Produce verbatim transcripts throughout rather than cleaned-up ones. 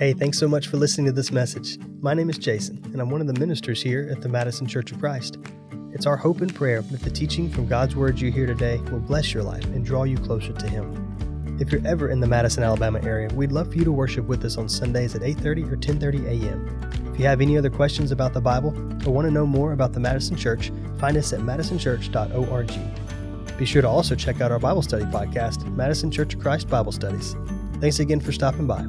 Hey, thanks so much for listening to this message. My name is Jason, and I'm one of the ministers here at the Madison Church of Christ. It's our hope and prayer that the teaching from God's Word you hear today will bless your life and draw you closer to Him. If you're ever in the Madison, Alabama area, we'd love for you to worship with us on Sundays at eight thirty or ten thirty a.m. If you have any other questions about the Bible or want to know more about the Madison Church, find us at madison church dot org. Be sure to also check out our Bible study podcast, Madison Church of Christ Bible Studies. Thanks again for stopping by.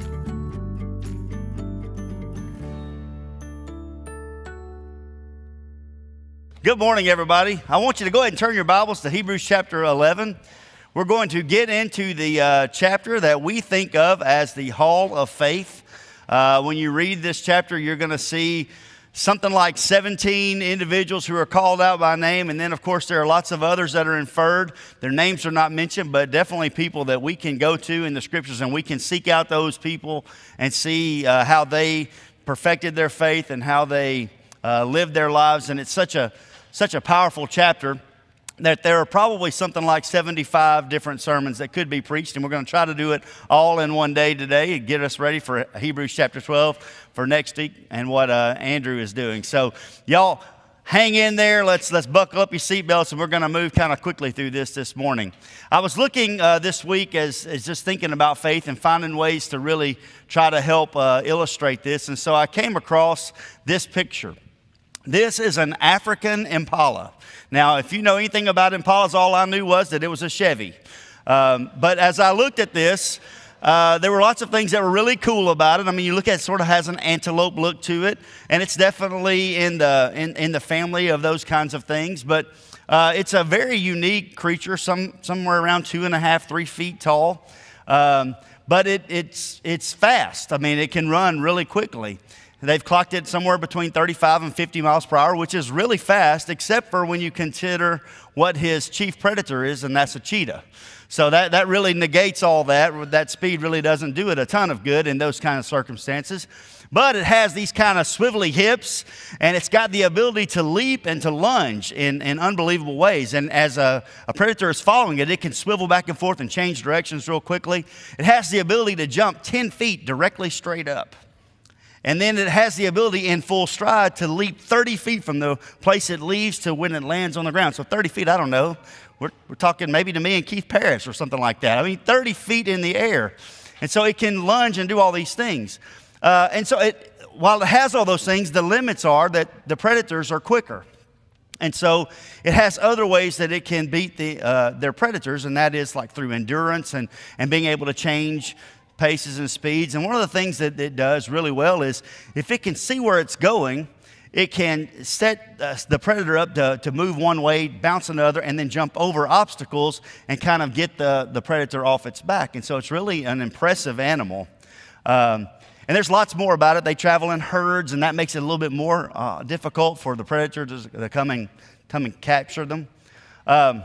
Good morning, everybody. I want you to go ahead and turn your Bibles to Hebrews chapter eleven. We're going to get into the uh, chapter that we think of as the Hall of Faith. Uh, when you read this chapter, you're going to see something like seventeen individuals who are called out by name, and then, of course, there are lots of others that are inferred. Their names are not mentioned, but definitely people that we can go to in the Scriptures, and we can seek out those people and see uh, how they perfected their faith and how they uh, lived their lives. And it's such a such a powerful chapter that there are probably something like seventy-five different sermons that could be preached, and we're going to try to do it all in one day today and get us ready for Hebrews chapter twelve for next week and what uh, Andrew is doing. So y'all hang in there. Let's let's buckle up your seatbelts, and we're going to move kind of quickly through this this morning. I was looking uh, this week as, as just thinking about faith and finding ways to really try to help uh, illustrate this, and so I came across this picture. This is an African Impala. Now, if you know anything about Impalas, all I knew was that it was a Chevy. Um, but as I looked at this, uh, there were lots of things that were really cool about it. I mean, you look at it, it sort of has an antelope look to it, and it's definitely in the in, in the family of those kinds of things. But uh, it's a very unique creature, some somewhere around two and a half, three feet tall. Um, but it, it's it's fast. I mean, it can run really quickly. They've clocked it somewhere between thirty-five and fifty miles per hour, which is really fast, except for when you consider what his chief predator is, and that's a cheetah. So that, that really negates all that. That speed really doesn't do it a ton of good in those kind of circumstances. But it has these kind of swivelly hips, and it's got the ability to leap and to lunge in, in unbelievable ways. And as a, a predator is following it, it can swivel back and forth and change directions real quickly. It has the ability to jump ten feet directly straight up. And then it has the ability in full stride to leap thirty feet from the place it leaves to when it lands on the ground. So thirty feet, I don't know. We're, we're talking maybe to me and Keith Parrish or something like that. I mean, thirty feet in the air. And so it can lunge and do all these things. Uh, and so it, while it has all those things, the limits are that the predators are quicker. And so it has other ways that it can beat the, uh, their predators, and that is like through endurance and, and being able to change paces and speeds. And one of the things that it does really well is if it can see where it's going, it can set uh, the predator up to, to move one way, bounce another, and then jump over obstacles and kind of get the, the predator off its back. And so it's really an impressive animal. Um, and there's lots more about it. They travel in herds, and that makes it a little bit more uh, difficult for the predator to, to come, and, come and capture them. Um,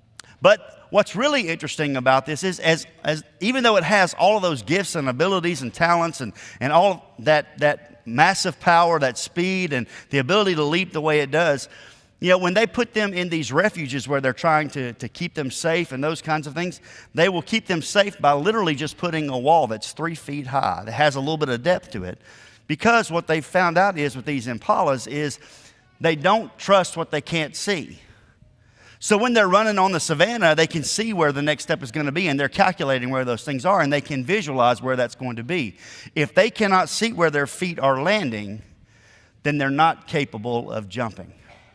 but What's really interesting about this is as, as even though it has all of those gifts and abilities and talents and, and all that, that massive power, that speed and the ability to leap the way it does, you know, when they put them in these refuges where they're trying to, to keep them safe and those kinds of things, they will keep them safe by literally just putting a wall that's three feet high that has a little bit of depth to it. Because what they've found out is with these Impalas is they don't trust what they can't see. So when they're running on the savannah, they can see where the next step is going to be, and they're calculating where those things are, and they can visualize where that's going to be. If they cannot see where their feet are landing, then they're not capable of jumping.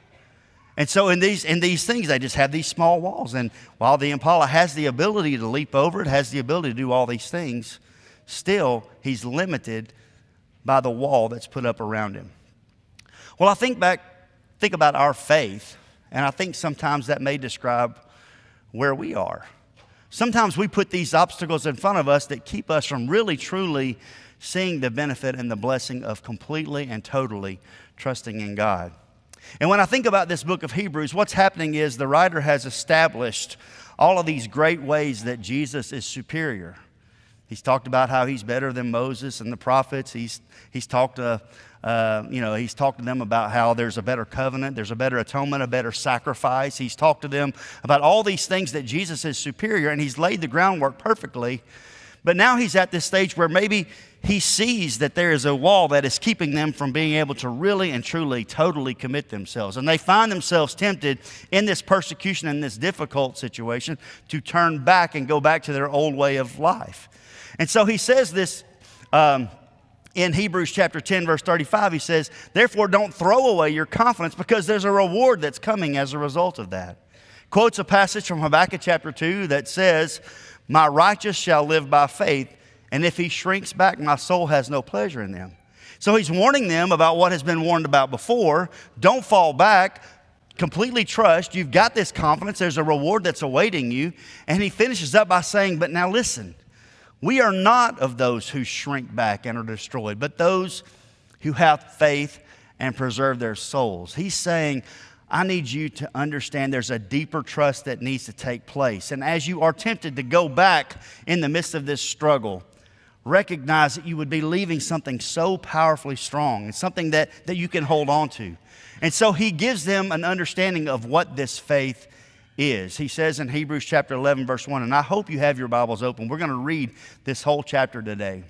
And so in these in these things, they just have these small walls. And while the Impala has the ability to leap over it, has the ability to do all these things, still he's limited by the wall that's put up around him. Well, I think back, think about our faith. And I think sometimes that may describe where we are. Sometimes we put these obstacles in front of us that keep us from really, truly seeing the benefit and the blessing of completely and totally trusting in God. And when I think about this book of Hebrews, what's happening is the writer has established all of these great ways that Jesus is superior. He's talked about how he's better than Moses and the prophets. He's, he's talked to Uh, you know, he's talked to them about how there's a better covenant, there's a better atonement, a better sacrifice. He's talked to them about all these things that Jesus is superior, and he's laid the groundwork perfectly. But now he's at this stage where maybe he sees that there is a wall that is keeping them from being able to really and truly, totally commit themselves. And they find themselves tempted in this persecution, in this difficult situation, to turn back and go back to their old way of life. And so he says this um, in Hebrews chapter ten, verse thirty-five. He says, therefore don't throw away your confidence, because there's a reward that's coming as a result of that. Quotes a passage from Habakkuk chapter two that says, my righteous shall live by faith, and if he shrinks back, my soul has no pleasure in them. So he's warning them about what has been warned about before. Don't fall back. Completely trust. You've got this confidence. There's a reward that's awaiting you. And he finishes up by saying, but now listen, we are not of those who shrink back and are destroyed, but those who have faith and preserve their souls. He's saying, I need you to understand there's a deeper trust that needs to take place. And as you are tempted to go back in the midst of this struggle, recognize that you would be leaving something so powerfully strong. It's something that, that you can hold on to. And so he gives them an understanding of what this faith is. He says in Hebrews chapter eleven, verse one, and I hope you have your Bibles open. We're going to read this whole chapter today.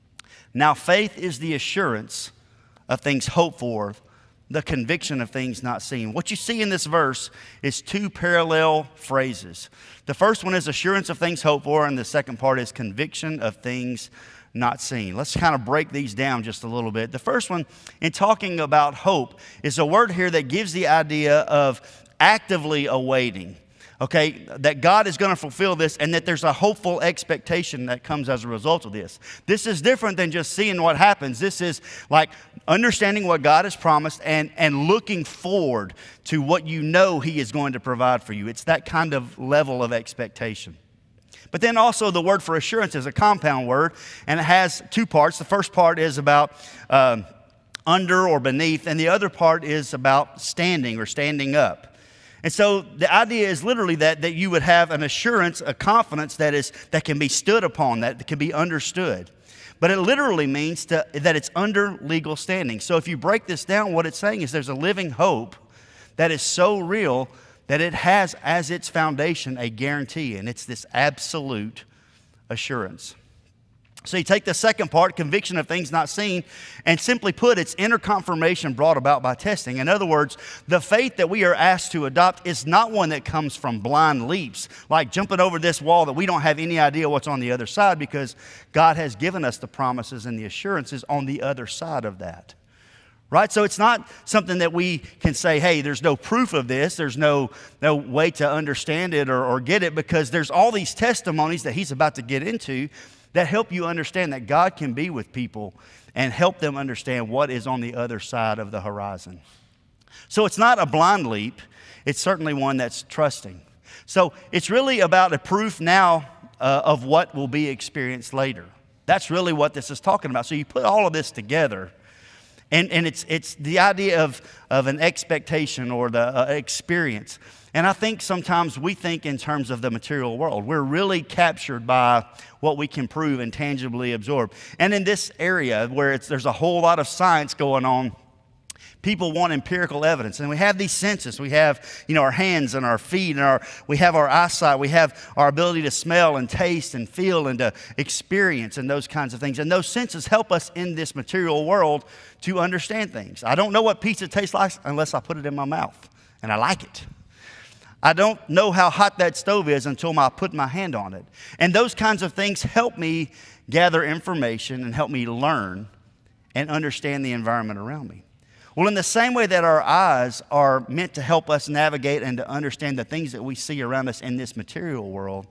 Now faith is the assurance of things hoped for, the conviction of things not seen. What you see in this verse is two parallel phrases. The first one is assurance of things hoped for, and the second part is conviction of things not seen. Let's kind of break these down just a little bit. The first one, in talking about hope, is a word here that gives the idea of actively awaiting. Okay, that God is going to fulfill this, and that there's a hopeful expectation that comes as a result of this. This is different than just seeing what happens. This is like understanding what God has promised and, and looking forward to what you know He is going to provide for you. It's that kind of level of expectation. But then also the word for assurance is a compound word, and it has two parts. The first part is about um, under or beneath, and the other part is about standing or standing up. And so the idea is literally that, that you would have an assurance, a confidence that is that can be stood upon, that can be understood. But it literally means to, that it's under legal standing. So if you break this down, what it's saying is there's a living hope that is so real that it has as its foundation a guarantee, and it's this absolute assurance. So you take the second part, conviction of things not seen, and simply put, it's inner confirmation brought about by testing. In other words, the faith that we are asked to adopt is not one that comes from blind leaps, like jumping over this wall that we don't have any idea what's on the other side, because God has given us the promises and the assurances on the other side of that. Right? So it's not something that we can say, hey, there's no proof of this. There's no, no way to understand it or, or get it, because there's all these testimonies that he's about to get into that help you understand that God can be with people and help them understand what is on the other side of the horizon. So it's not a blind leap. It's certainly one that's trusting. So it's really about a proof now uh, of what will be experienced later. That's really what this is talking about. So you put all of this together, and, and it's, it's the idea of, of an expectation or the uh, experience. And I think sometimes we think in terms of the material world. We're really captured by what we can prove and tangibly absorb. And in this area where it's, there's a whole lot of science going on, people want empirical evidence. And we have these senses. We have, you know, our hands and our feet, and our we have our eyesight. We have our ability to smell and taste and feel and to experience and those kinds of things. And those senses help us in this material world to understand things. I don't know what pizza tastes like unless I put it in my mouth and I like it. I don't know how hot that stove is until I put my hand on it. And those kinds of things help me gather information and help me learn and understand the environment around me. Well, in the same way that our eyes are meant to help us navigate and to understand the things that we see around us in this material world,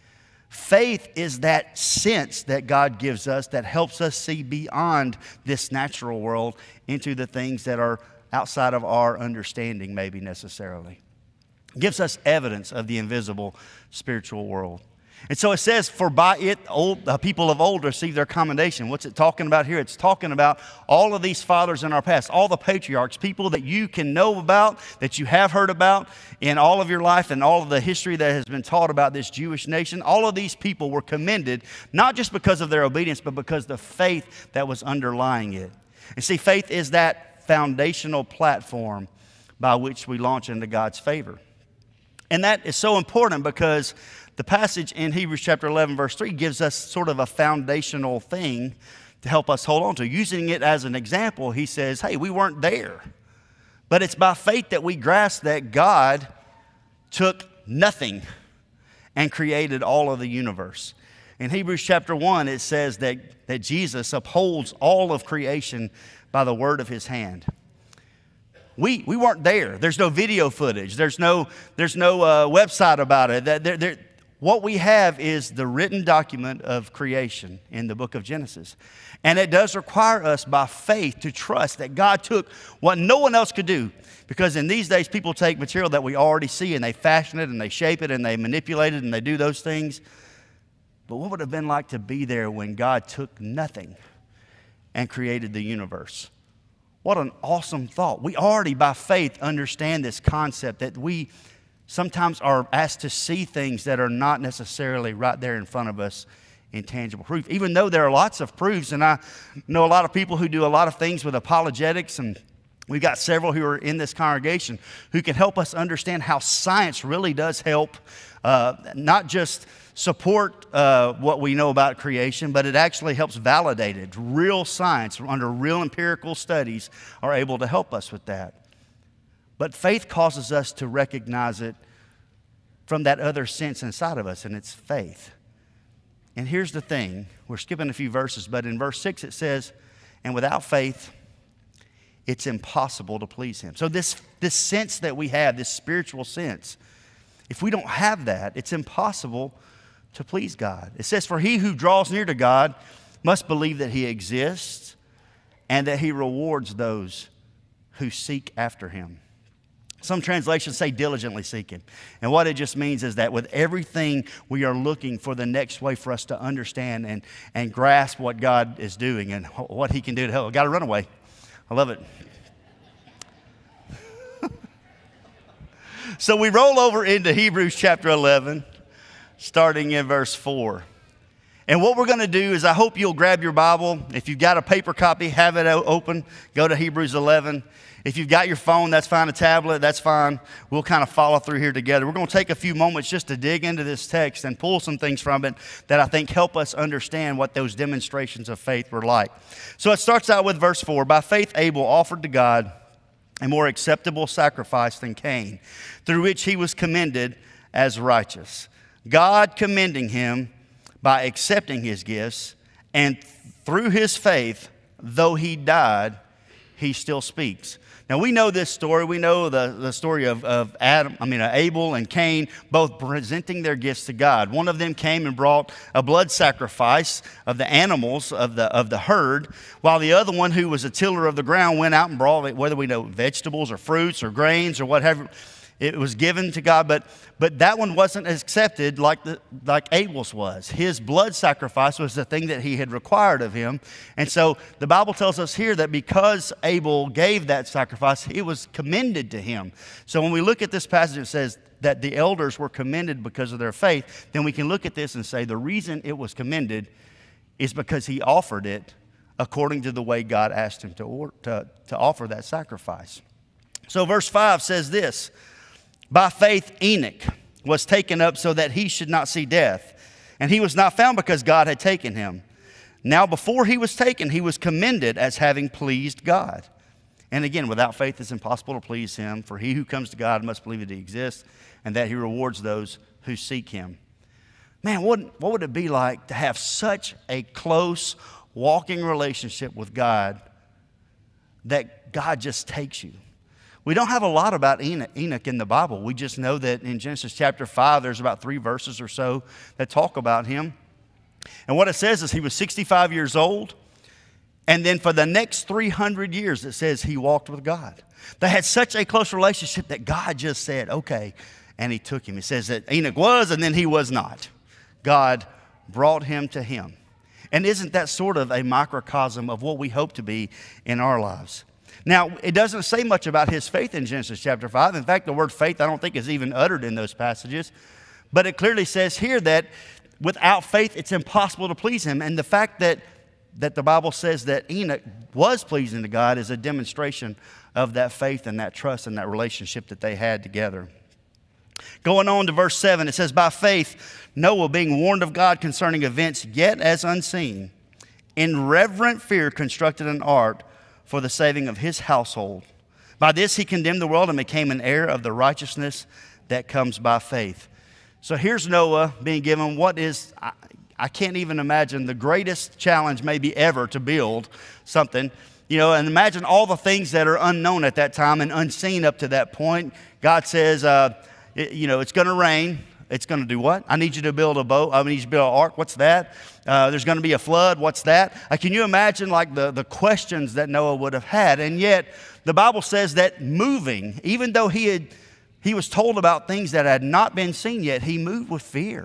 faith is that sense that God gives us that helps us see beyond this natural world into the things that are outside of our understanding, maybe necessarily. It gives us evidence of the invisible spiritual world. And so it says, for by it old uh, people of old received their commendation. What's it talking about here? It's talking about all of these fathers in our past, all the patriarchs, people that you can know about, that you have heard about in all of your life and all of the history that has been taught about this Jewish nation. All of these people were commended, not just because of their obedience, but because of the faith that was underlying it. And see, faith is that foundational platform by which we launch into God's favor. And that is so important because the passage in Hebrews chapter eleven, verse three gives us sort of a foundational thing to help us hold on to. Using it as an example, he says, hey, we weren't there. But it's by faith that we grasp that God took nothing and created all of the universe. In Hebrews chapter one, it says that, that Jesus upholds all of creation by the word of his hand. We, we weren't there. There's no video footage. There's no, there's no uh, website about it. There, there, what we have is the written document of creation in the book of Genesis. And it does require us by faith to trust that God took what no one else could do. Because in these days, people take material that we already see and they fashion it and they shape it and they manipulate it and they do those things. But what would it have been like to be there when God took nothing and created the universe? What an awesome thought. We already by faith understand this concept that we sometimes are asked to see things that are not necessarily right there in front of us in tangible proof. Even though there are lots of proofs, and I know a lot of people who do a lot of things with apologetics, and we've got several who are in this congregation who can help us understand how science really does help uh, not just support uh, what we know about creation, but it actually helps validate it. Real science, under real empirical studies, are able to help us with that. But faith causes us to recognize it from that other sense inside of us, and it's faith. And here's the thing. We're skipping a few verses, but in verse six it says, and without faith, it's impossible to please him. So this, this sense that we have, this spiritual sense, if we don't have that, it's impossible to please God. It says, for he who draws near to God must believe that he exists and that he rewards those who seek after him. Some translations say diligently seek him. And what it just means is that with everything, we are looking for the next way for us to understand and, and grasp what God is doing and what he can do to help. I've got to run away. I love it. So we roll over into Hebrews chapter eleven, starting in verse four. And what we're going to do is I hope you'll grab your Bible. If you've got a paper copy, have it open. Go to Hebrews eleven. If you've got your phone, that's fine. A tablet, that's fine. We'll kind of follow through here together. We're going to take a few moments just to dig into this text and pull some things from it that I think help us understand what those demonstrations of faith were like. So it starts out with verse four. By faith, Abel offered to God a more acceptable sacrifice than Cain, through which he was commended as righteous. God commending him by accepting his gifts, and through his faith, though he died, he still speaks. Now we know this story. We know the, the story of, of Adam, I mean uh, Abel and Cain both presenting their gifts to God. One of them came and brought a blood sacrifice of the animals of the of the herd, while the other one, who was a tiller of the ground, went out and brought, whether we know vegetables or fruits or grains or whatever, it was given to God, but but that one wasn't accepted like the like Abel's was. His blood sacrifice was the thing that he had required of him. And so the Bible tells us here that because Abel gave that sacrifice, it was commended to him. So when we look at this passage, it says that the elders were commended because of their faith. Then we can look at this and say the reason it was commended is because he offered it according to the way God asked him to, or, to, to offer that sacrifice. So verse five says this, by faith Enoch was taken up so that he should not see death, and he was not found because God had taken him. Now before he was taken, he was commended as having pleased God. And again, without faith it's impossible to please him, for he who comes to God must believe that he exists and that he rewards those who seek him. Man, what, what would it be like to have such a close walking relationship with God that God just takes you? We don't have a lot about Enoch, Enoch in the Bible. We just know that in Genesis chapter five, there's about three verses or so that talk about him. And what it says is he was sixty-five years old. And then for the next three hundred years, it says he walked with God. They had such a close relationship that God just said, okay, and he took him. It says that Enoch was, and then he was not. God brought him to him. And isn't that sort of a microcosm of what we hope to be in our lives? Now, it doesn't say much about his faith in Genesis chapter five. In fact, the word faith I don't think is even uttered in those passages. But it clearly says here that without faith, it's impossible to please him. And the fact that, that the Bible says that Enoch was pleasing to God is a demonstration of that faith and that trust and that relationship that they had together. Going on to verse seven, it says, by faith, Noah, being warned of God concerning events yet as unseen, in reverent fear constructed an ark for the saving of his household. By this he condemned the world and became an heir of the righteousness that comes by faith. So here's Noah being given what is, I, I can't even imagine, the greatest challenge maybe ever to build something. You know, and imagine all the things that are unknown at that time and unseen up to that point. God says, uh, it, you know, it's going to rain. It's going to do what? I need you to build a boat. I need you to build an ark. What's that? Uh, there's going to be a flood. What's that? Uh, can you imagine like the, the questions that Noah would have had? And yet the Bible says that moving, even though he had he was told about things that had not been seen yet, he moved with fear.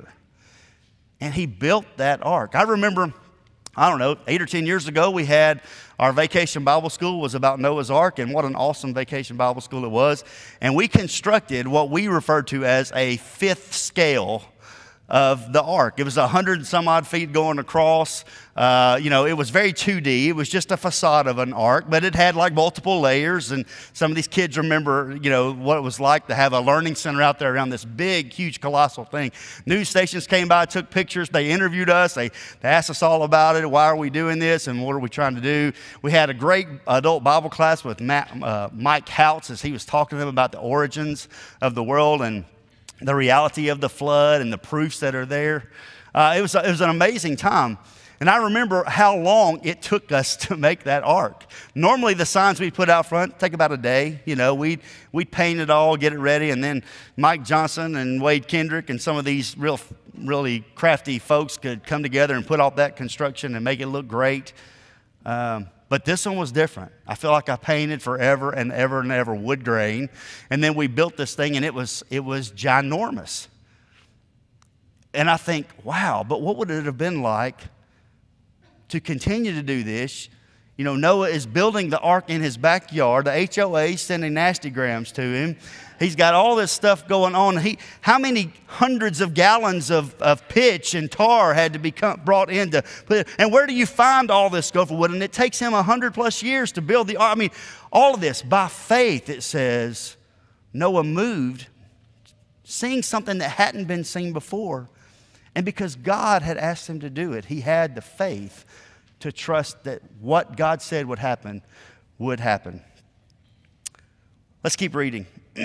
And he built that ark. I remember, I don't know, eight or ten years ago, we had our vacation Bible school was about Noah's Ark, and what an awesome vacation Bible school it was. And we constructed what we referred to as a fifth scale of the ark. It was a hundred and some odd feet going across. Uh, you know, it was very two D. It was just a facade of an ark, but it had like multiple layers. And some of these kids remember, you know, what it was like to have a learning center out there around this big, huge, colossal thing. News stations came by, took pictures. They interviewed us. They, they asked us all about it. Why are we doing this? And what are we trying to do? We had a great adult Bible class with Matt, uh, Mike Houts as he was talking to them about the origins of the world and the reality of the flood and the proofs that are there. Uh, it was, it was an amazing time. And I remember how long it took us to make that ark. Normally the signs we put out front take about a day. You know, we'd, we'd paint it all, get it ready, and then Mike Johnson and Wade Kendrick and some of these real, really crafty folks could come together and put off that construction and make it look great. Um, But this one was different. I feel like I painted forever and ever and ever wood grain. And then we built this thing, and it was it was ginormous. And I think, wow, but what would it have been like to continue to do this? You know, Noah is building the ark in his backyard. The H O A is sending nasty grams to him. He's got all this stuff going on. He, how many hundreds of gallons of, of pitch and tar had to be brought in to put it? And where do you find all this gopher wood? And it takes him a hundred plus years to build the ark. I mean, all of this by faith, it says, Noah moved, seeing something that hadn't been seen before. And because God had asked him to do it, he had the faith to trust that what God said would happen, would happen. Let's keep reading.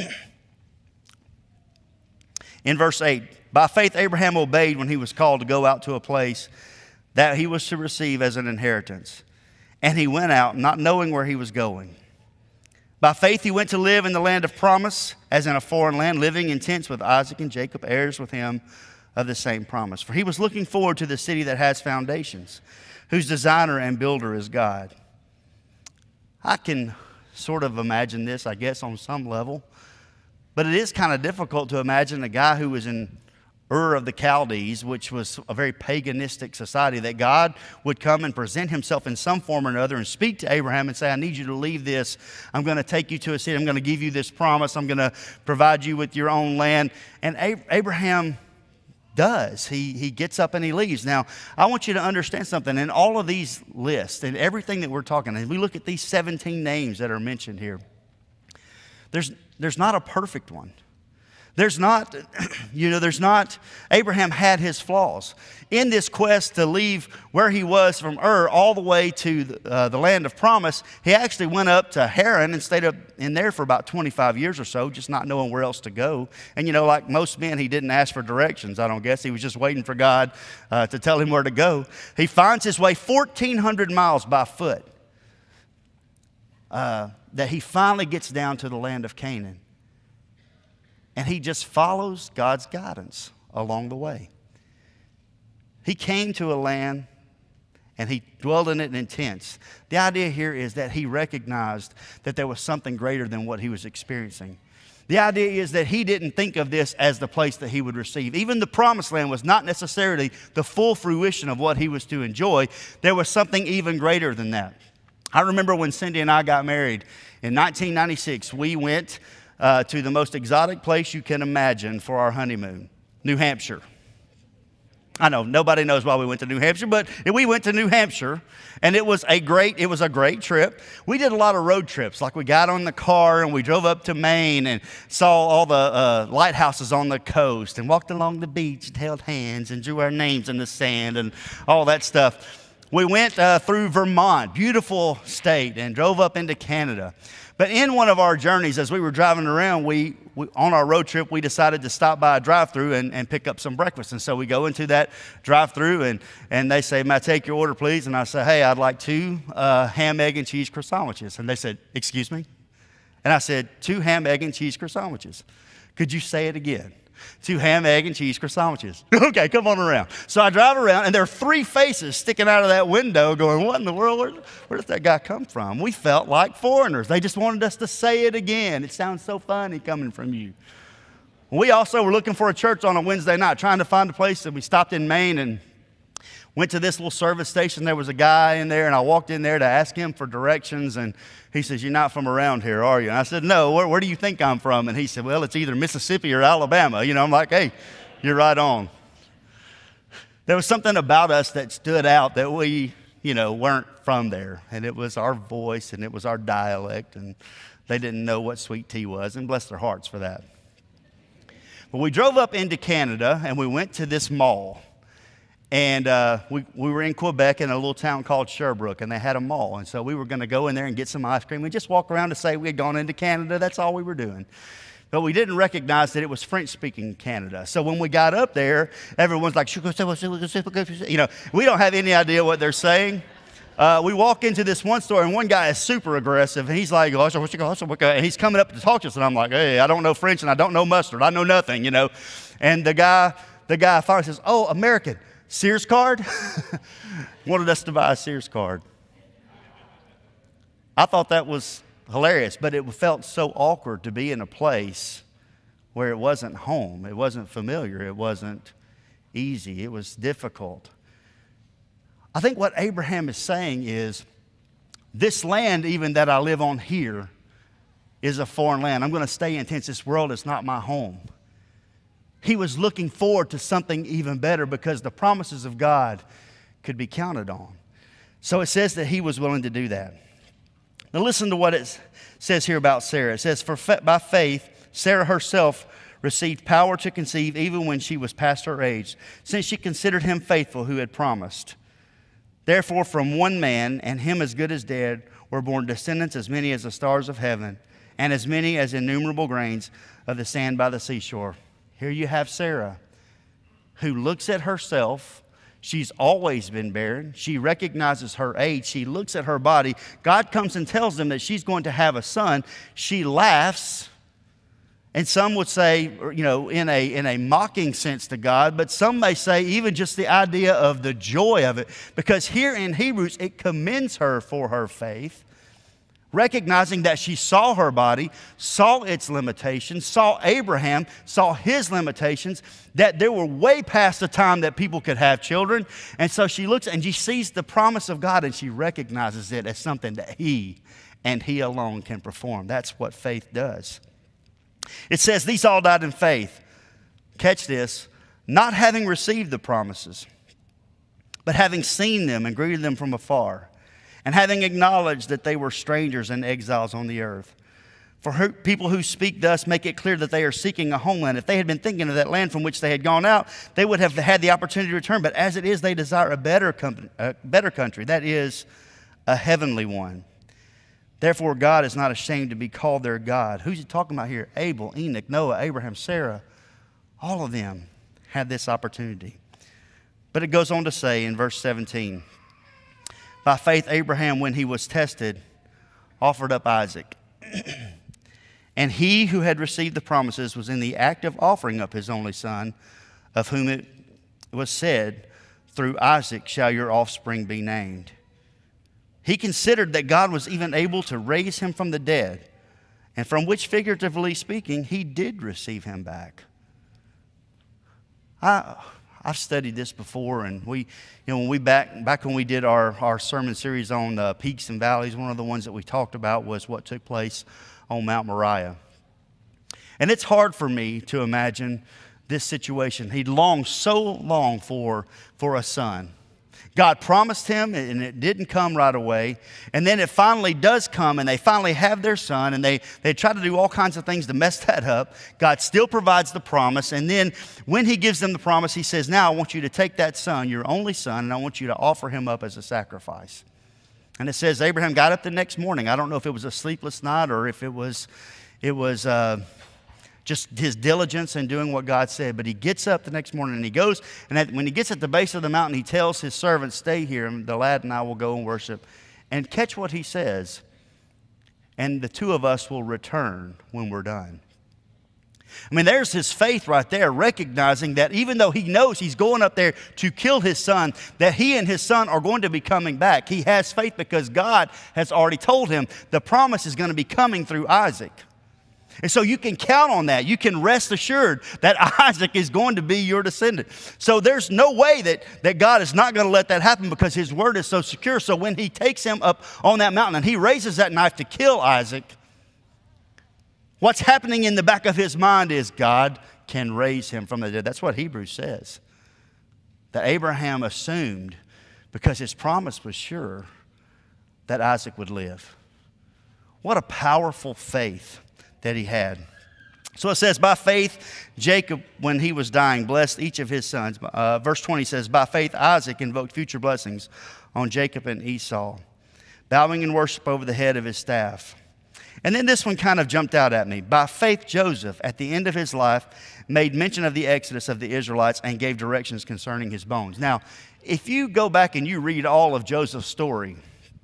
In verse eight, by faith Abraham obeyed when he was called to go out to a place that he was to receive as an inheritance. And he went out, not knowing where he was going. By faith he went to live in the land of promise, as in a foreign land, living in tents with Isaac and Jacob, heirs with him of the same promise. For he was looking forward to the city that has foundations, whose designer and builder is God. I can sort of imagine this, I guess, on some level. But it is kind of difficult to imagine a guy who was in Ur of the Chaldees, which was a very paganistic society, that God would come and present himself in some form or another and speak to Abraham and say, I need you to leave this. I'm going to take you to a city. I'm going to give you this promise. I'm going to provide you with your own land. And Abraham does. He, he gets up and he leaves. Now, I want you to understand something. In all of these lists and everything that we're talking, and we look at these seventeen names that are mentioned here, there's, there's not a perfect one. There's not, you know, there's not, Abraham had his flaws. In this quest to leave where he was from Ur all the way to the, uh, the land of promise, he actually went up to Haran and stayed up in there for about twenty-five years or so, just not knowing where else to go. And, you know, like most men, he didn't ask for directions, I don't guess. He was just waiting for God uh, to tell him where to go. He finds his way fourteen hundred miles by foot, uh, that he finally gets down to the land of Canaan. And he just follows God's guidance along the way. He came to a land and he dwelled in it in tents. The idea here is that he recognized that there was something greater than what he was experiencing. The idea is that he didn't think of this as the place that he would receive. Even the promised land was not necessarily the full fruition of what he was to enjoy. There was something even greater than that. I remember when Cindy and I got married in nineteen ninety-six, we went Uh, to the most exotic place you can imagine for our honeymoon, New Hampshire. I know nobody knows why we went to New Hampshire, but we went to New Hampshire, and it was a great it was a great trip. We did a lot of road trips. Like we got on the car and we drove up to Maine and saw all the uh, lighthouses on the coast and walked along the beach and held hands and drew our names in the sand and all that stuff. We went uh, through Vermont, beautiful state, and drove up into Canada. But in one of our journeys, as we were driving around, we, we on our road trip, we decided to stop by a drive-thru and, and pick up some breakfast. And so we go into that drive-thru, and, and they say, "May I take your order, please?" And I say, "Hey, I'd like two uh, ham, egg, and cheese croissant sandwiches." And they said, "Excuse me?" And I said, "Two ham, egg, and cheese croissant sandwiches." "Could you say it again?" "Two ham, egg, and cheese croissant sandwiches." "Okay, come on around." So I drive around, and there are three faces sticking out of that window going, "What in the world? Where, where did that guy come from?" We felt like foreigners. They just wanted us to say it again. It sounds so funny coming from you. We also were looking for a church on a Wednesday night, trying to find a place, and we stopped in Maine and went to this little service station. There was a guy in there, and I walked in there to ask him for directions, and he says, "You're not from around here, are you?" And I said, "No, where, where do you think I'm from?" And he said, "Well, it's either Mississippi or Alabama." You know, I'm like, "Hey, you're right on." There was something about us that stood out that we, you know, weren't from there. And it was our voice, and it was our dialect, and they didn't know what sweet tea was, and bless their hearts for that. But we drove up into Canada, and we went to this mall. And uh, we, we were in Quebec in a little town called Sherbrooke, and they had a mall. And so we were going to go in there and get some ice cream. We just walked around to say we had gone into Canada. That's all we were doing. But we didn't recognize that it was French-speaking Canada. So when we got up there, everyone's like, you know, we don't have any idea what they're saying. Uh, we walk into this one store, and one guy is super aggressive, and he's like, and he's coming up to talk to us, and I'm like, "Hey, I don't know French, and I don't know mustard. I know nothing, you know." And the guy, the guy finally says, "Oh, American. Sears card?" Wanted us to buy a Sears card. I thought that was hilarious, but it felt so awkward to be in a place where it wasn't home. It wasn't familiar. It wasn't easy. It was difficult. I think what Abraham is saying is, this land even that I live on here is a foreign land. I'm going to stay in tents. This world is not my home. He was looking forward to something even better because the promises of God could be counted on. So it says that he was willing to do that. Now listen to what it says here about Sarah. It says, "For by faith, Sarah herself received power to conceive even when she was past her age, since she considered him faithful who had promised. Therefore, from one man, and him as good as dead, were born descendants as many as the stars of heaven, and as many as innumerable grains of the sand by the seashore." Here you have Sarah, who looks at herself. She's always been barren. She recognizes her age. She looks at her body. God comes and tells them that she's going to have a son. She laughs. And some would say, you know, in a, in a mocking sense to God, but some may say even just the idea of the joy of it. Because here in Hebrews, it commends her for her faith, recognizing that she saw her body, saw its limitations, saw Abraham, saw his limitations, that they were way past the time that people could have children. And so she looks and she sees the promise of God, and she recognizes it as something that he and he alone can perform. That's what faith does. It says these all died in faith. Catch this. Not having received the promises, but having seen them and greeted them from afar, and having acknowledged that they were strangers and exiles on the earth. For her, people who speak thus make it clear that they are seeking a homeland. If they had been thinking of that land from which they had gone out, they would have had the opportunity to return. But as it is, they desire a better, company, a better country, that is, a heavenly one. Therefore, God is not ashamed to be called their God. Who's he talking about here? Abel, Enoch, Noah, Abraham, Sarah. All of them had this opportunity. But it goes on to say in verse seventeen, by faith, Abraham, when he was tested, offered up Isaac. And he who had received the promises was in the act of offering up his only son, of whom it was said, through Isaac shall your offspring be named. He considered that God was even able to raise him from the dead, and from which, figuratively speaking, he did receive him back. I, I've studied this before, and we, you know, when we back back when we did our, our sermon series on uh, peaks and valleys, one of the ones that we talked about was what took place on Mount Moriah. And it's hard for me to imagine this situation. He longed so long for, for a son. God promised him, and it didn't come right away. And then it finally does come, and they finally have their son, and they, they try to do all kinds of things to mess that up. God still provides the promise. And then when he gives them the promise, he says, now I want you to take that son, your only son, and I want you to offer him up as a sacrifice. And it says Abraham got up the next morning. I don't know if it was a sleepless night or if it was, it was uh, just his diligence in doing what God said. But he gets up the next morning and he goes, and at, when he gets at the base of the mountain, he tells his servants, stay here, and the lad and I will go and worship. And catch what he says, and the two of us will return when we're done. I mean, there's his faith right there, recognizing that even though he knows he's going up there to kill his son, that he and his son are going to be coming back. He has faith because God has already told him the promise is going to be coming through Isaac. And so you can count on that. You can rest assured that Isaac is going to be your descendant. So there's no way that, that God is not going to let that happen because his word is so secure. So when he takes him up on that mountain and he raises that knife to kill Isaac, what's happening in the back of his mind is God can raise him from the dead. That's what Hebrews says. That Abraham assumed, because his promise was sure, that Isaac would live. What a powerful faith that he had. So it says, by faith, Jacob, when he was dying, blessed each of his sons. Uh, verse twenty says, by faith, Isaac invoked future blessings on Jacob and Esau, bowing in worship over the head of his staff. And then this one kind of jumped out at me. By faith, Joseph, at the end of his life, made mention of the exodus of the Israelites and gave directions concerning his bones. Now, if you go back and you read all of Joseph's story,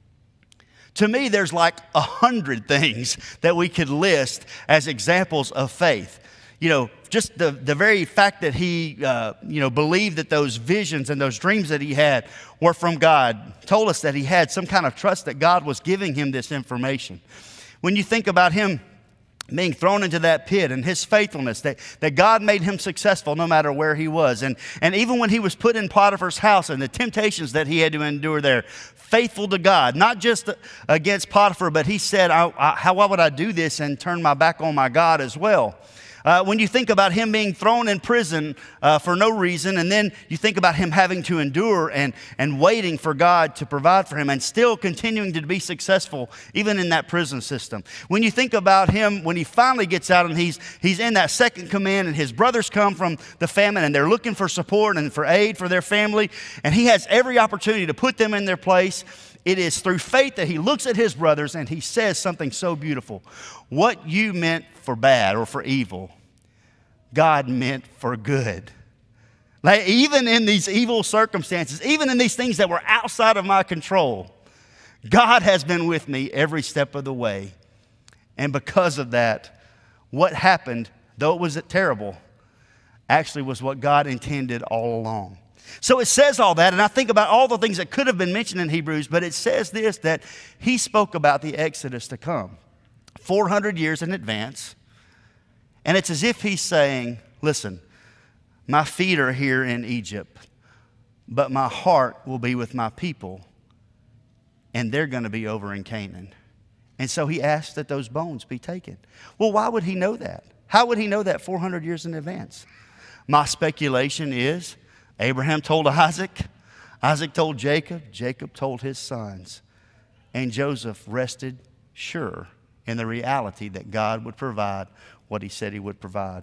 to me, there's like a hundred things that we could list as examples of faith. You know, just the, the very fact that he, uh, you know, believed that those visions and those dreams that he had were from God told us that he had some kind of trust that God was giving him this information. When you think about him being thrown into that pit and his faithfulness, that, that God made him successful no matter where he was. And, and even when he was put in Potiphar's house and the temptations that he had to endure there, faithful to God, not just against Potiphar, but he said, I, I, how why would I do this and turn my back on my God as well? Uh, when you think about him being thrown in prison uh, for no reason, and then you think about him having to endure and, and waiting for God to provide for him and still continuing to be successful even in that prison system. When you think about him when he finally gets out and he's, he's in that second command and his brothers come from the famine and they're looking for support and for aid for their family, and he has every opportunity to put them in their place. It is through faith that he looks at his brothers and he says something so beautiful. What you meant for bad or for evil, God meant for good. Like even in these evil circumstances, even in these things that were outside of my control, God has been with me every step of the way. And because of that, what happened, though it was terrible, actually was what God intended all along. So it says all that, and I think about all the things that could have been mentioned in Hebrews, but it says this, that he spoke about the Exodus to come four hundred years in advance. And it's as if he's saying, listen, my feet are here in Egypt, but my heart will be with my people, and they're going to be over in Canaan. And so he asked that those bones be taken. Well, why would he know that? How would he know that four hundred years in advance? My speculation is Abraham told Isaac, Isaac told Jacob, Jacob told his sons, and Joseph rested sure in the reality that God would provide what he said he would provide.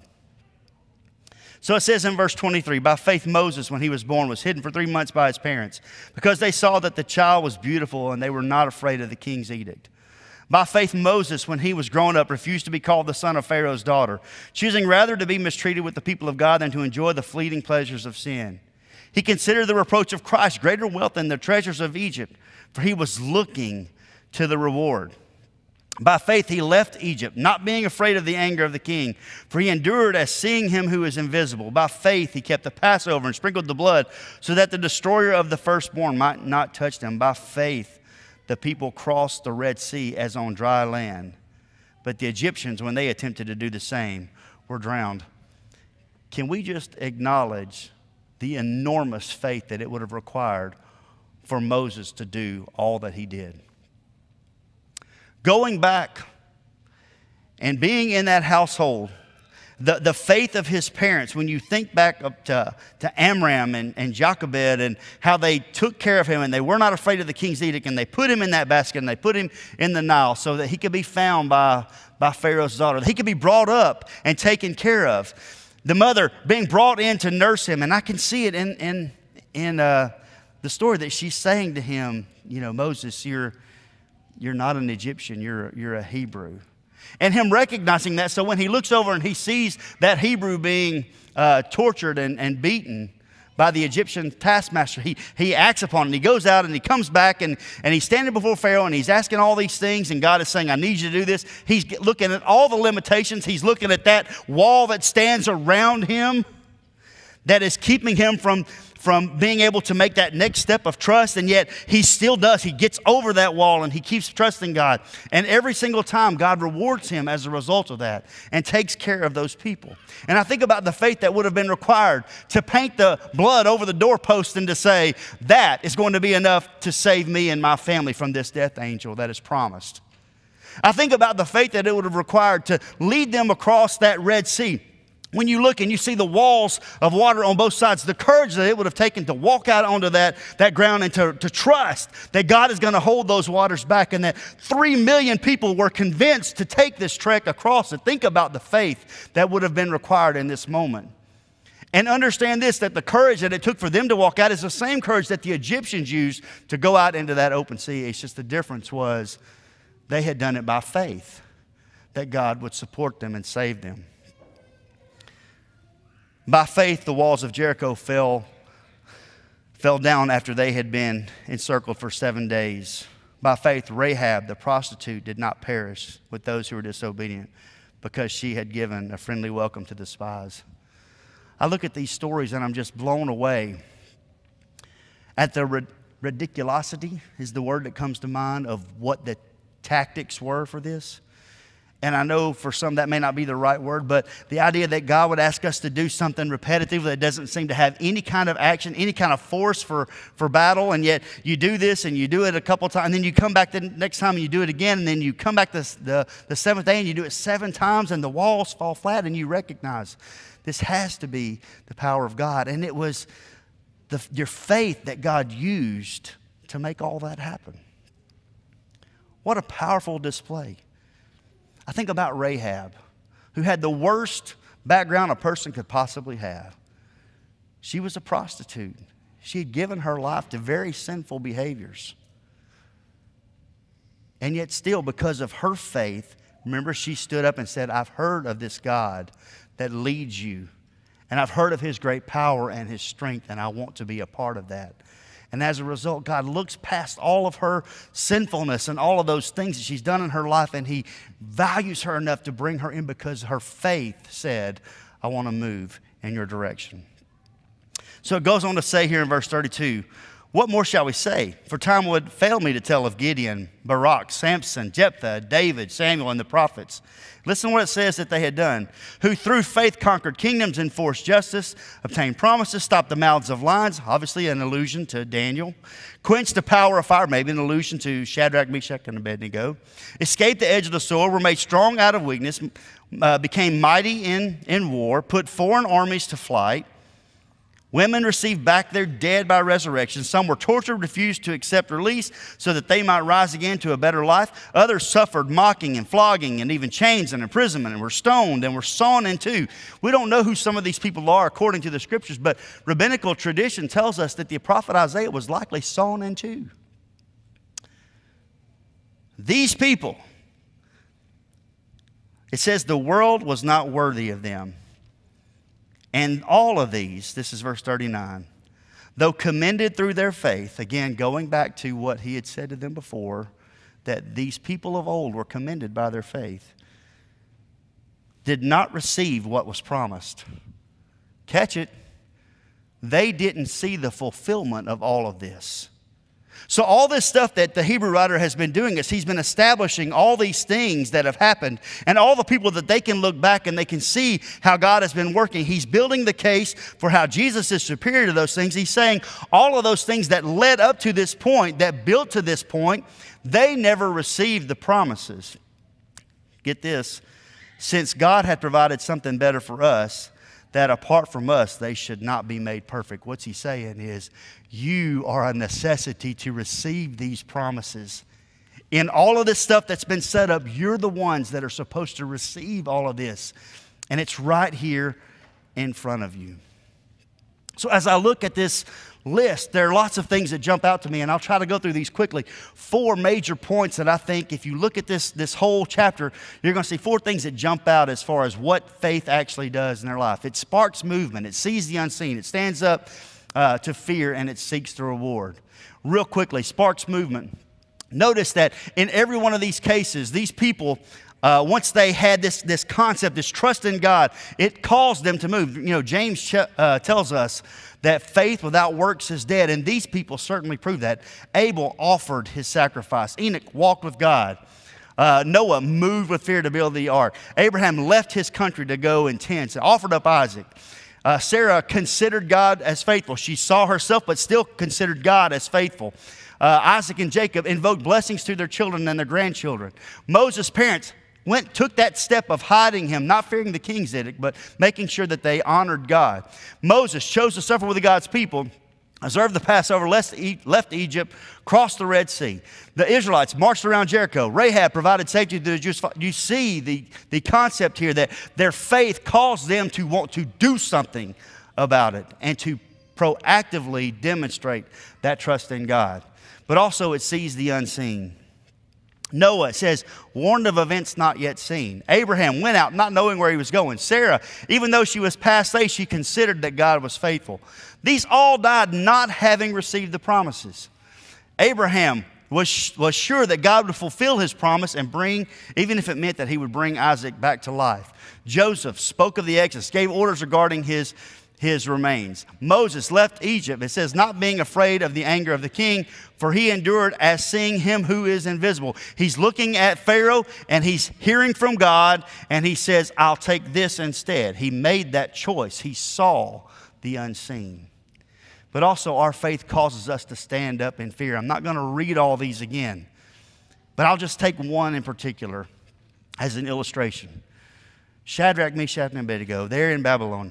So it says in verse twenty-three, by faith Moses, when he was born, was hidden for three months by his parents because they saw that the child was beautiful and they were not afraid of the king's edict. By faith Moses, when he was grown up, refused to be called the son of Pharaoh's daughter, choosing rather to be mistreated with the people of God than to enjoy the fleeting pleasures of sin. He considered the reproach of Christ greater wealth than the treasures of Egypt, for he was looking to the reward. By faith he left Egypt, not being afraid of the anger of the king, for he endured as seeing him who is invisible. By faith he kept the Passover and sprinkled the blood, so that the destroyer of the firstborn might not touch them. By faith the people crossed the Red Sea as on dry land, but the Egyptians, when they attempted to do the same, were drowned. Can we just acknowledge the enormous faith that it would have required for Moses to do all that he did? Going back and being in that household the, the faith of his parents, when you think back up to, to Amram and, and Jochebed and how they took care of him and they were not afraid of the king's edict and they put him in that basket and they put him in the Nile so that he could be found by, by Pharaoh's daughter. He could be brought up and taken care of. The mother being brought in to nurse him. And I can see it in, in, in uh, the story that she's saying to him, you know, Moses, you're, you're not an Egyptian, you're, you're a Hebrew. And him recognizing that, so when he looks over and he sees that Hebrew being uh, tortured and, and beaten by the Egyptian taskmaster, he, he acts upon it. He goes out and he comes back and, and he's standing before Pharaoh and he's asking all these things and God is saying, I need you to do this. He's looking at all the limitations. He's looking at that wall that stands around him that is keeping him from from being able to make that next step of trust, and yet he still does. He gets over that wall and he keeps trusting God. And every single time, God rewards him as a result of that and takes care of those people. And I think about the faith that would have been required to paint the blood over the doorpost and to say, that is going to be enough to save me and my family from this death angel that is promised. I think about the faith that it would have required to lead them across that Red Sea. When you look and you see the walls of water on both sides, the courage that it would have taken to walk out onto that, that ground and to, to trust that God is going to hold those waters back, and that three million people were convinced to take this trek across it. Think about the faith that would have been required in this moment. And understand this, that the courage that it took for them to walk out is the same courage that the Egyptians used to go out into that open sea. It's just the difference was they had done it by faith, that God would support them and save them. By faith, the walls of Jericho fell, fell down after they had been encircled for seven days. By faith, Rahab, the prostitute, did not perish with those who were disobedient because she had given a friendly welcome to the spies. I look at these stories and I'm just blown away at the rid- ridiculosity is the word that comes to mind of what the tactics were for this. And I know for some that may not be the right word, but the idea that God would ask us to do something repetitive that doesn't seem to have any kind of action, any kind of force for, for battle, and yet you do this and you do it a couple times, and then you come back the next time and you do it again, and then you come back this, the, the seventh day and you do it seven times and the walls fall flat and you recognize this has to be the power of God. And it was the, your faith that God used to make all that happen. What a powerful display. I think about Rahab, who had the worst background a person could possibly have. She was a prostitute. She had given her life to very sinful behaviors. And yet still, because of her faith, remember, she stood up and said, I've heard of this God that leads you. And I've heard of his great power and his strength, and I want to be a part of that. And as a result, God looks past all of her sinfulness and all of those things that she's done in her life, and he values her enough to bring her in because her faith said, I want to move in your direction. So it goes on to say here in verse thirty-two, what more shall we say? For time would fail me to tell of Gideon, Barak, Samson, Jephthah, David, Samuel, and the prophets. Listen to what it says that they had done. Who through faith conquered kingdoms, enforced justice, obtained promises, stopped the mouths of lions, obviously an allusion to Daniel, quenched the power of fire, maybe an allusion to Shadrach, Meshach, and Abednego, escaped the edge of the sword, were made strong out of weakness, uh, became mighty in, in war, put foreign armies to flight. Women received back their dead by resurrection. Some were tortured, refused to accept release so that they might rise again to a better life. Others suffered mocking and flogging and even chains and imprisonment and were stoned and were sawn in two. We don't know who some of these people are according to the scriptures, but rabbinical tradition tells us that the prophet Isaiah was likely sawn in two. These people, it says the world was not worthy of them. And all of these, this is verse thirty-nine, though commended through their faith, again, going back to what he had said to them before, that these people of old were commended by their faith, did not receive what was promised. Catch it. They didn't see the fulfillment of all of this. So all this stuff that the Hebrew writer has been doing is he's been establishing all these things that have happened and all the people that they can look back and they can see how God has been working. He's building the case for how Jesus is superior to those things. He's saying all of those things that led up to this point, that built to this point, they never received the promises. Get this. since God had provided something better for us, that apart from us, they should not be made perfect. What's he saying is, you are a necessity to receive these promises. In all of this stuff that's been set up, you're the ones that are supposed to receive all of this. And it's right here in front of you. So as I look at this list, there are lots of things that jump out to me, and I'll try to go through these quickly. Four major points that I think if you look at this, this whole chapter, you're going to see four things that jump out as far as what faith actually does in their life. It sparks movement. It sees the unseen. It stands up uh, to fear, and it seeks the reward. Real quickly, sparks movement. Notice that in every one of these cases, these people, uh, once they had this, this concept, this trust in God, it caused them to move. You know, James ch- uh, tells us that faith without works is dead, and these people certainly prove that. Abel offered his sacrifice. Enoch walked with God. Uh, Noah moved with fear to build the ark. Abraham left his country to go in tents and offered up Isaac. Uh, Sarah considered God as faithful. She saw herself, but still considered God as faithful. Uh, Isaac and Jacob invoked blessings to their children and their grandchildren. Moses' parents went, took that step of hiding him, not fearing the king's edict, but making sure that they honored God. Moses chose to suffer with God's people, observed the Passover, left Egypt, crossed the Red Sea. The Israelites marched around Jericho. Rahab provided safety to the Jews. You see the, the concept here that their faith caused them to want to do something about it and to proactively demonstrate that trust in God. But also it sees the unseen. Noah says, warned of events not yet seen. Abraham went out not knowing where he was going. Sarah, even though she was past age, she considered that God was faithful. These all died not having received the promises. Abraham was, was sure that God would fulfill his promise and bring, even if it meant that he would bring Isaac back to life. Joseph spoke of the Exodus, gave orders regarding his his remains. Moses left Egypt, it says, not being afraid of the anger of the king, for he endured as seeing him who is invisible. He's looking at Pharaoh and he's hearing from God, and he says, I'll take this instead. He made that choice. He saw the unseen. But also our faith causes us to stand up in fear. I'm not going to read all these again, but I'll just take one in particular as an illustration. Shadrach, Meshach, and Abednego, they're in Babylon.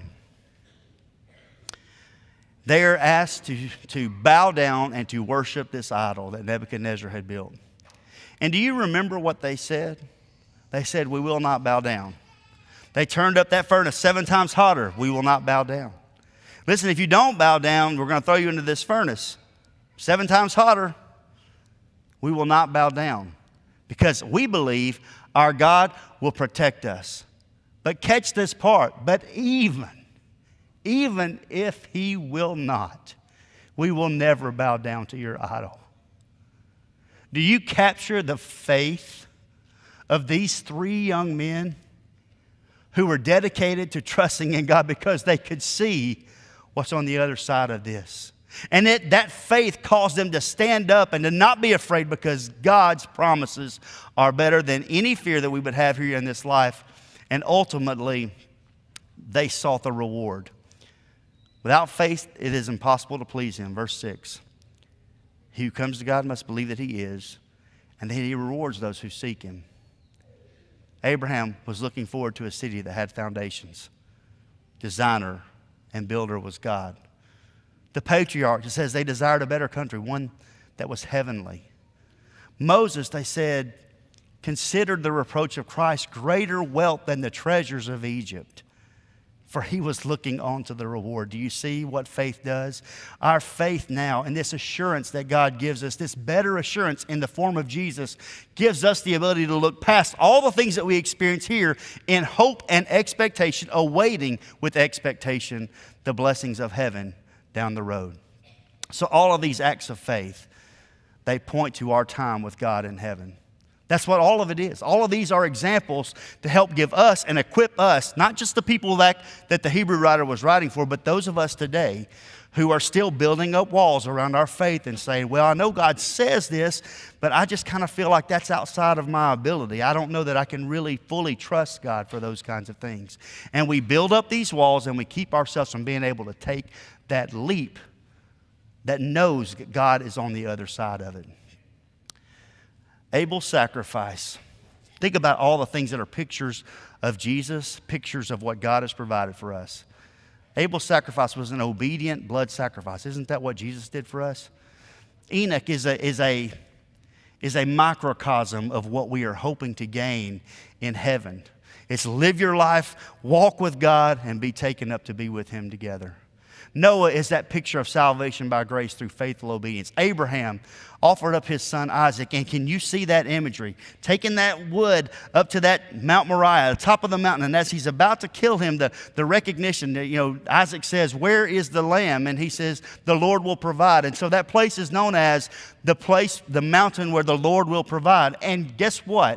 They are asked to, to bow down and to worship this idol that Nebuchadnezzar had built. And do you remember what they said? They said, we will not bow down. They turned up that furnace seven times hotter. We will not bow down. Listen, if you don't bow down, we're going to throw you into this furnace. Seven times hotter. We will not bow down because we believe our God will protect us. But catch this part, but even Even if he will not, we will never bow down to your idol. Do you capture the faith of these three young men who were dedicated to trusting in God because they could see what's on the other side of this? And it, that faith caused them to stand up and to not be afraid because God's promises are better than any fear that we would have here in this life. And ultimately, they sought the reward. Without faith, it is impossible to please him. Verse six, he who comes to God must believe that he is, and that he rewards those who seek him. Abraham was looking forward to a city that had foundations. Designer and builder was God. The patriarchs, it says they desired a better country, one that was heavenly. Moses, they said, considered the reproach of Christ greater wealth than the treasures of Egypt, for he was looking on to the reward. Do you see what faith does? Our faith now and this assurance that God gives us, this better assurance in the form of Jesus, gives us the ability to look past all the things that we experience here in hope and expectation, awaiting with expectation the blessings of heaven down the road. So all of these acts of faith, they point to our time with God in heaven. That's what all of it is. All of these are examples to help give us and equip us, not just the people that, that the Hebrew writer was writing for, but those of us today who are still building up walls around our faith and saying, well, I know God says this, but I just kind of feel like that's outside of my ability. I don't know that I can really fully trust God for those kinds of things. And we build up these walls and we keep ourselves from being able to take that leap that knows that God is on the other side of it. Abel's sacrifice Think about all the things that are pictures of Jesus, pictures of what God has provided for us. Abel's sacrifice was an obedient blood sacrifice. Isn't that what Jesus did for us? Enoch is a, is a, is a microcosm of what we are hoping to gain in heaven. It's live your life, walk with God, and be taken up to be with Him together. Noah is that picture of salvation by grace through faithful obedience. Abraham offered up his son Isaac, and can you see that imagery? Taking that wood up to that Mount Moriah, the top of the mountain, and as he's about to kill him, the, the recognition that, you know, Isaac says, where is the lamb? And he says, the Lord will provide. And so that place is known as the place, the mountain where the Lord will provide. And guess what?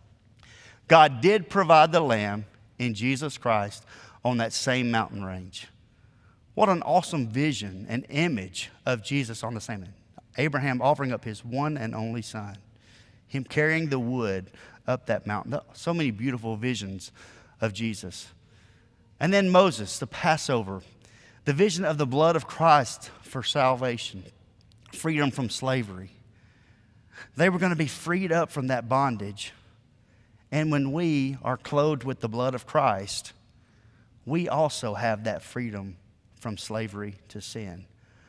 God did provide the lamb in Jesus Christ on that same mountain range. What an awesome vision and image of Jesus on the same mountain. Abraham offering up his one and only son. Him carrying the wood up that mountain. So many beautiful visions of Jesus. And then Moses, the Passover. The vision of the blood of Christ for salvation. Freedom from slavery. They were going to be freed up from that bondage. And when we are clothed with the blood of Christ, we also have that freedom from slavery to sin.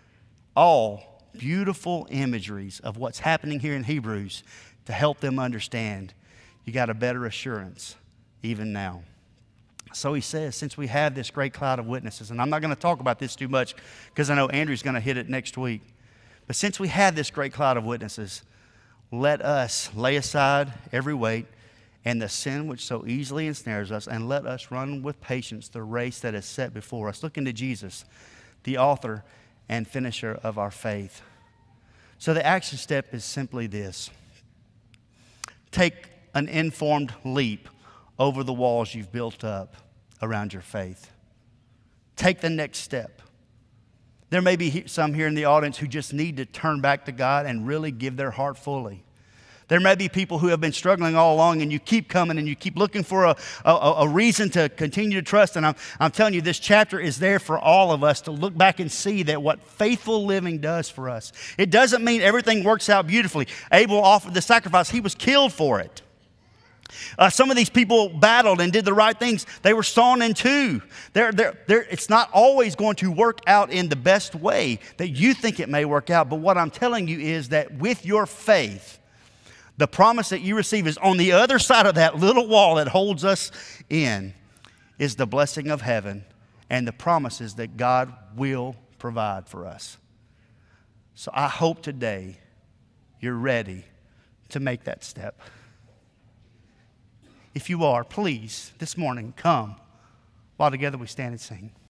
All beautiful imageries of what's happening here in Hebrews to help them understand you got a better assurance even now. So he says, since we have this great cloud of witnesses, and I'm not going to talk about this too much because I know Andrew's going to hit it next week, but since we have this great cloud of witnesses, let us lay aside every weight and the sin which so easily ensnares us, and let us run with patience the race that is set before us, looking to Jesus, the author and finisher of our faith. So the action step is simply this. Take an informed leap over the walls you've built up around your faith. Take the next step. There may be some here in the audience who just need to turn back to God and really give their heart fully. There may be people who have been struggling all along, and you keep coming and you keep looking for a, a, a reason to continue to trust. And I'm, I'm telling you, this chapter is there for all of us to look back and see that what faithful living does for us. It doesn't mean everything works out beautifully. Abel offered the sacrifice. He was killed for it. Uh, some of these people battled and did the right things. They were sawn in two. They're, they're, they're, it's not always going to work out in the best way that you think it may work out. But what I'm telling you is that with your faith, the promise that you receive is on the other side of that little wall that holds us in is the blessing of heaven and the promises that God will provide for us. So I hope today you're ready to make that step. If you are, please, this morning, come while together we stand and sing.